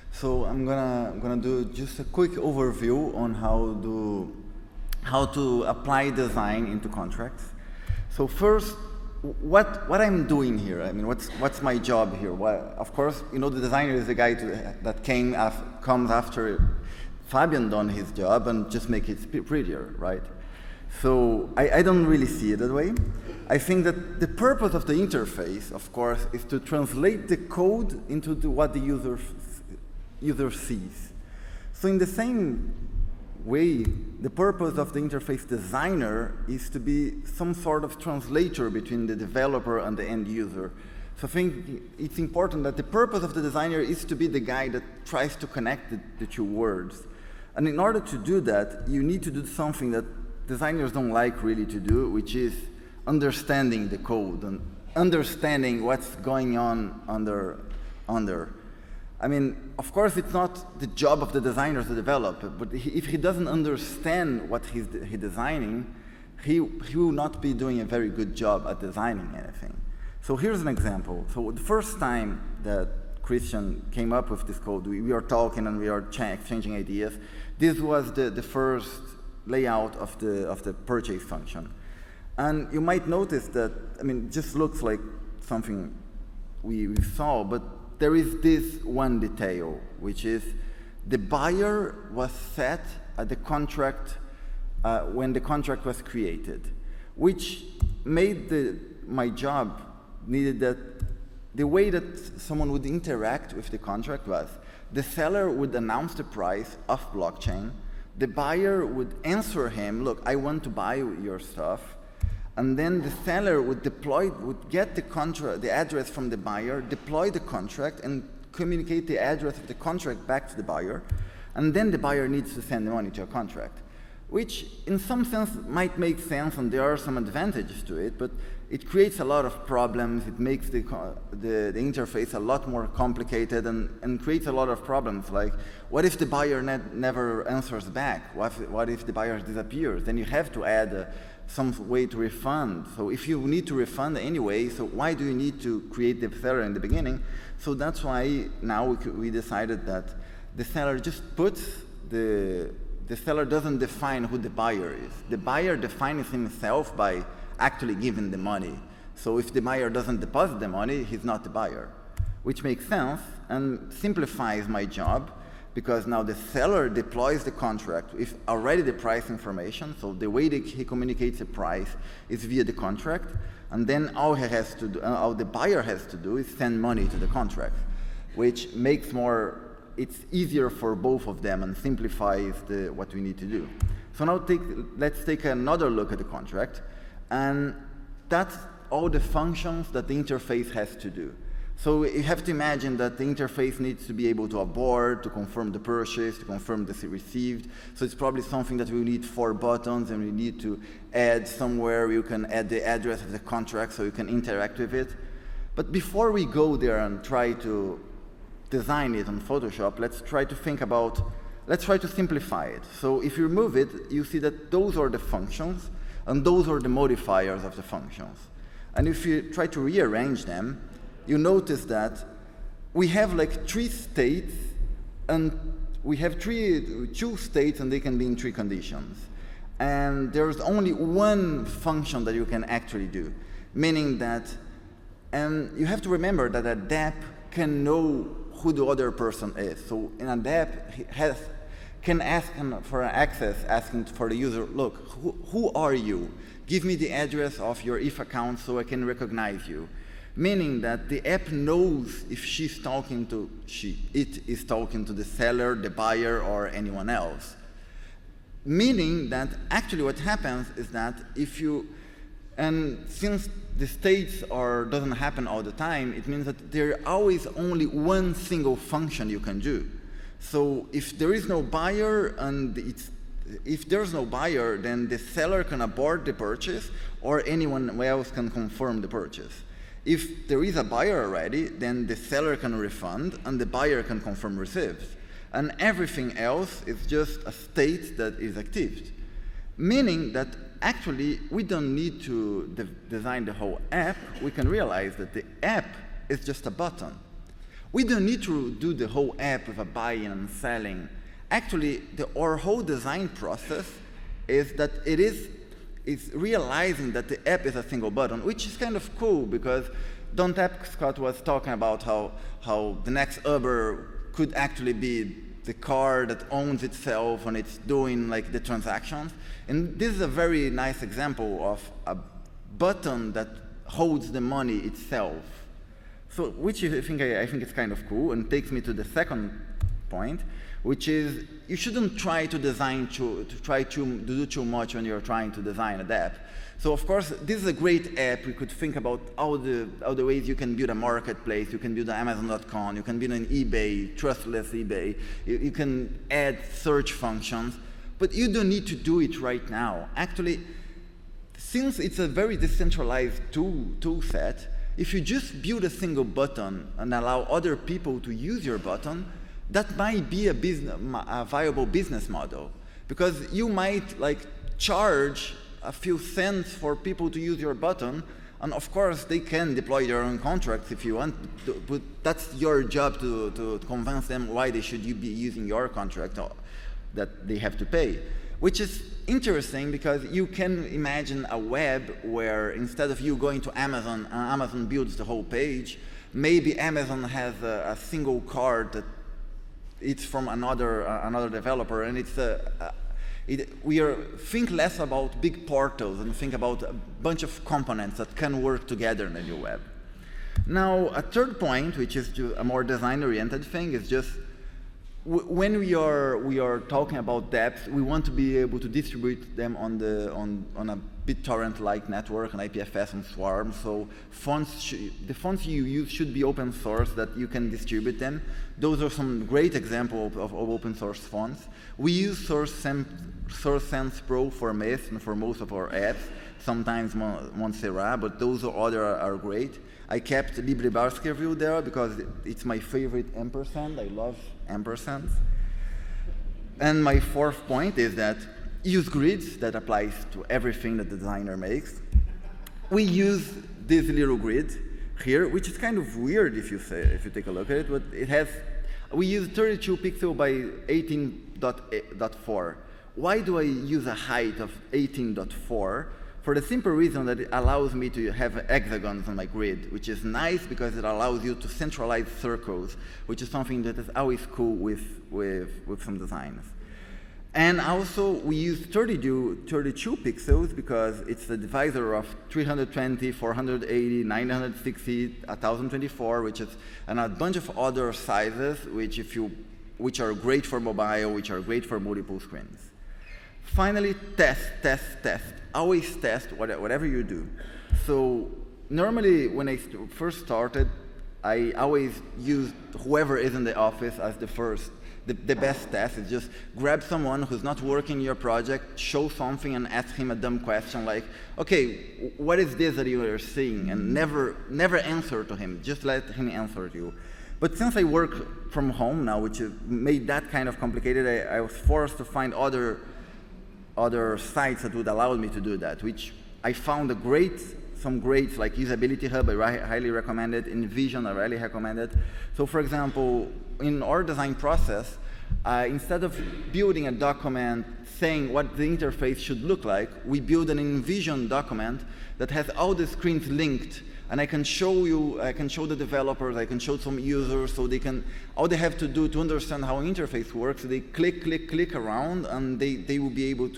So I'm gonna do just a quick overview on how to apply design into contracts. So first, what I'm doing here. I mean, what's my job here? Well, of course, the designer is the guy that comes after Fabian done his job and just make it prettier, right? So I don't really see it that way. I think that the purpose of the interface, of course, is to translate the code into what the user sees. So in the same way, the purpose of the interface designer is to be some sort of translator between the developer and the end user. So I think it's important that the purpose of the designer is to be the guy that tries to connect the two words. And in order to do that, you need to do something that designers don't like really to do, which is understanding the code and understanding what's going on under. I mean, of course, it's not the job of the designer to develop it, but if he doesn't understand what he's designing, he will not be doing a very good job at designing anything. So here's an example. So the first time that Christian came up with this code, we are talking and we are exchanging ideas. This was the first layout of the purchase function. And you might notice that, I mean, it just looks like something we saw, but there is this one detail, which is the buyer was set at the contract when the contract was created, which made my job needed that the way that someone would interact with the contract was the seller would announce the price of blockchain, the buyer would answer him, look, I want to buy your stuff, and then the seller would get the address from the buyer, deploy the contract, and communicate the address of the contract back to the buyer, and then the buyer needs to send the money to a contract, which in some sense might make sense, and there are some advantages to it, but it creates a lot of problems. It makes the interface a lot more complicated and creates a lot of problems. Like, what if the buyer never answers back? What if the buyer disappears? Then you have to add some way to refund. So if you need to refund anyway, so why do you need to create the seller in the beginning? So that's why now we decided that the seller just puts the seller doesn't define who the buyer is. The buyer defines himself by actually giving the money. So if the buyer doesn't deposit the money, he's not the buyer, which makes sense and simplifies my job, because now the seller deploys the contract with already the price information. So the way that he communicates the price is via the contract, and then all the buyer has to do is send money to the contract, which makes it's easier for both of them and simplifies what we need to do. So now let's take another look at the contract. And that's all the functions that the interface has to do. So you have to imagine that the interface needs to be able to abort, to confirm the purchase, to confirm the received. So it's probably something that we need 4 buttons, and we need to add somewhere you can add the address of the contract so you can interact with it. But before we go there and try to design it on Photoshop, let's try to simplify it. So if you remove it, you see that those are the functions, and those are the modifiers of the functions. And if you try to rearrange them, you notice that we have like 3 states, and we have 2 states, and they can be in 3 conditions. And there's only one function that you can actually do, meaning that, and you have to remember that a dApp can know who the other person is. So in a dApp, can ask for access, asking for the user, look, who are you? Give me the address of your if account so I can recognize you. Meaning that the app knows if it is talking to the seller, the buyer, or anyone else. Meaning that actually what happens is that since the states doesn't happen all the time, it means that there always only one single function you can do. So if there is no buyer, if there's no buyer, then the seller can abort the purchase, or anyone else can confirm the purchase. If there is a buyer already, then the seller can refund, and the buyer can confirm receipts. And everything else is just a state that is active. Meaning that actually we don't need to design the whole app. We can realize that the app is just a button. we don't need to do the whole app with a buying and selling. Actually, our whole design process is that it's realizing that the app is a single button, which is kind of cool because Don Tapscott was talking about how the next Uber could actually be the car that owns itself and it's doing like the transactions. And this is a very nice example of a button that holds the money itself. So, which I think is kind of cool, and takes me to the second point, which is you shouldn't try to design to do too much when you're trying to design an app. So of course, this is a great app. We could think about all the ways you can build a marketplace. You can build an Amazon.com. You can build an eBay, trustless eBay. You can add search functions, but you don't need to do it right now. Actually, since it's a very decentralized tool set, if you just build a single button and allow other people to use your button, that might be a viable business model, because you might like charge a few cents for people to use your button, and of course they can deploy their own contracts if you want, but that's your job to convince them why they should be using your contract that they have to pay. Which is interesting because you can imagine a web where instead of you going to Amazon and Amazon builds the whole page, maybe Amazon has a single card that it's from another developer, and think less about big portals and think about a bunch of components that can work together in a new web. Now, a third point, which is a more design-oriented thing, is just when we are talking about dApps, we want to be able to distribute them on a BitTorrent-like network, an IPFS and Swarm. So the fonts you use should be open source, that you can distribute them. Those are some great examples of open source fonts. We use SourceSense Pro for Mist and for most of our apps. Sometimes Montserrat, but those other are great. I kept LibreBaskerville there because it's my favorite ampersand. I love ampersands. And my fourth point is that use grids. That applies to everything that the designer makes. We use this little grid here, which is kind of weird if you take a look at it, but we use 32 pixel by 18.4. Why do I use a height of 18.4? For the simple reason that it allows me to have hexagons on my grid, which is nice because it allows you to centralize circles, which is something that is always cool with some designs. And also, we use 32 pixels because it's the divisor of 320, 480, 960, 1024, which is, and a bunch of other sizes, which are great for mobile, which are great for multiple screens. Finally, test. Always test whatever you do. So normally, when I first started, I always used whoever is in the office as the best test. Is just grab someone who's not working in your project, show something, and ask him a dumb question like, okay, what is this that you are seeing? And never answer to him. Just let him answer to you. But since I work from home now, which made that kind of complicated, I was forced to find other sites that would allow me to do that, which I found some great, like Usability Hub, I highly recommend it. InVision, I really recommend it. So for example, in our design process, instead of building a document saying what the interface should look like, we build an InVision document that has all the screens linked, and I can show the developers, I can show some users, so all they have to do to understand how an interface works, they click around, and they will be able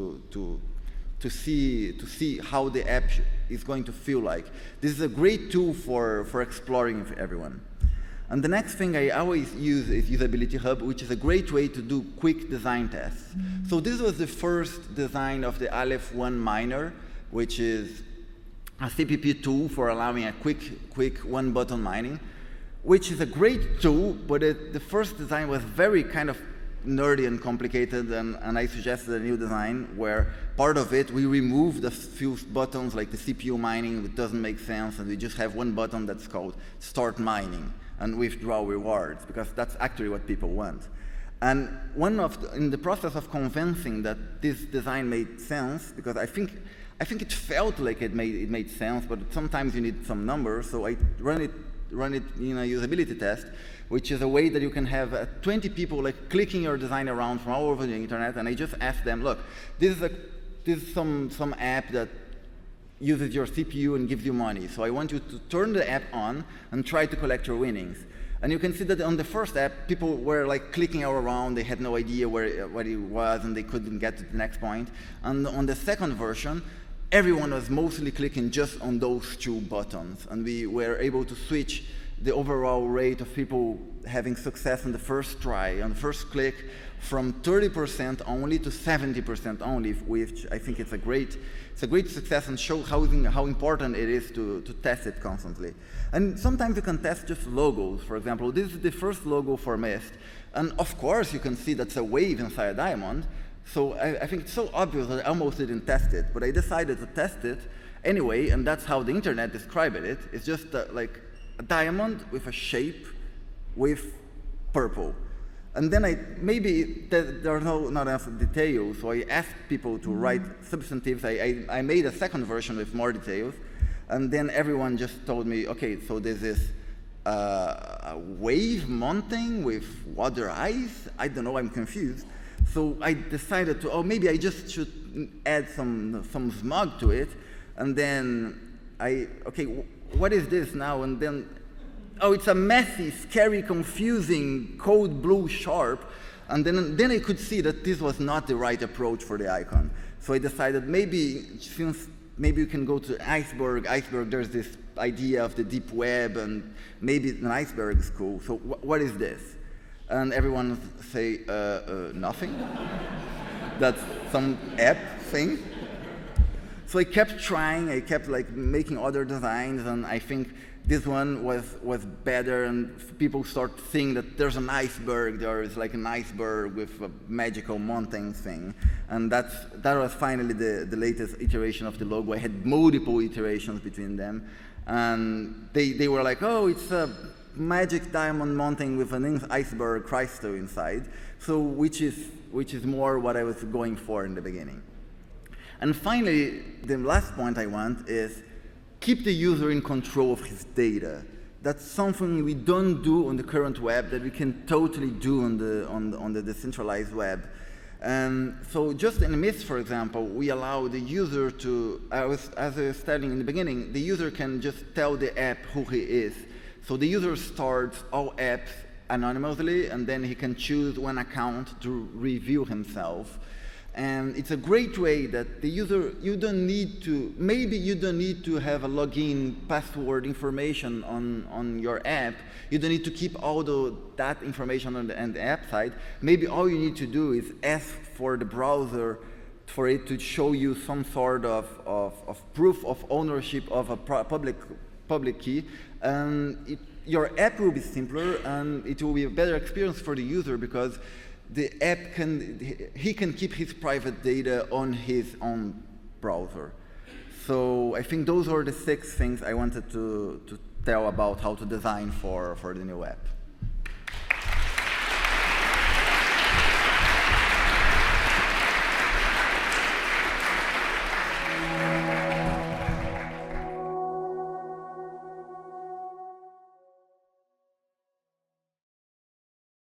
to see how the app is going to feel like. This is a great tool for exploring for everyone. And the next thing I always use is Usability Hub, which is a great way to do quick design tests. So this was the first design of the Aleph 1 miner, which is a CPP tool for allowing a quick one-button mining, which is a great tool, but the first design was very kind of nerdy and complicated, and I suggested a new design where part of it, we removed a few buttons like the CPU mining, which doesn't make sense, and we just have one button that's called Start Mining and withdraw rewards, because that's actually what people want. And in the process of convincing that this design made sense, because I think it felt like it made sense, but sometimes you need some numbers, so I ran it run it in a usability test, which is a way that you can have 20 people like clicking your design around from all over the internet, and I just asked them, look, this is some app that uses your CPU and gives you money. So I want you to turn the app on and try to collect your winnings. And you can see that on the first app, people were like clicking all around. They had no idea what it was, and they couldn't get to the next point. And on the second version, everyone was mostly clicking just on those two buttons. And we were able to switch the overall rate of people having success on the first try, on the first click, from 30% only to 70% only, which I think it's a great success and shows how important it is to test it constantly. And sometimes you can test just logos. For example, this is the first logo for Mist. And of course, you can see that's a wave inside a diamond. So I think it's so obvious that I almost didn't test it. But I decided to test it anyway, and that's how the internet described it. It's just like a diamond with a shape with purple. And then maybe there are not enough details, so I asked people to write substantives. I made a second version with more details, and then everyone just told me, okay, so this is a wave mountain with water eyes? I don't know, I'm confused. So I decided to, maybe I just should add some smog to it, and then okay, what is this now? And then, it's a messy, scary, confusing, cold blue sharp. And then I could see that this was not the right approach for the icon. So I decided maybe you can go to iceberg. Iceberg, there's this idea of the deep web, and maybe an iceberg is cool. So what is this? And everyone say, nothing. That's some app thing. So I kept trying. I kept like making other designs, and I think this one was better, and people start seeing that there's an iceberg. There is like an iceberg with a magical mountain thing, and that was finally the latest iteration of the logo. I had multiple iterations between them, and they were like, oh, it's a magic diamond mountain with an iceberg crystal inside. So which is more what I was going for in the beginning. And finally, the last point I want is keep the user in control of his data. That's something we don't do on the current web that we can totally do on the decentralized web. So just in Mist, for example, we allow the user to, as I was telling in the beginning, the user can just tell the app who he is. So the user starts all apps anonymously, and then he can choose one account to review himself. And it's a great way that the user, you don't need to have a login password information on your app. You don't need to keep all that information on the app side. Maybe all you need to do is ask for the browser for it to show you some sort of proof of ownership of a public key. And your app will be simpler, and it will be a better experience for the user because the app he can keep his private data on his own browser. So I think those are the 6 things I wanted to tell about how to design for the new app.